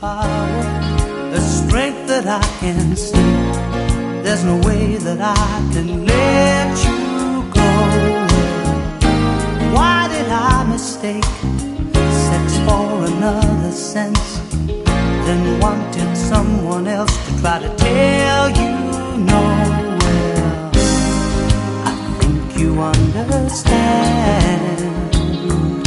power, a strength that I can see. There's no way that I can let you go. Why did I mistake sex for another sense, then wanted someone else to try to tell you no? Well, I think you understand.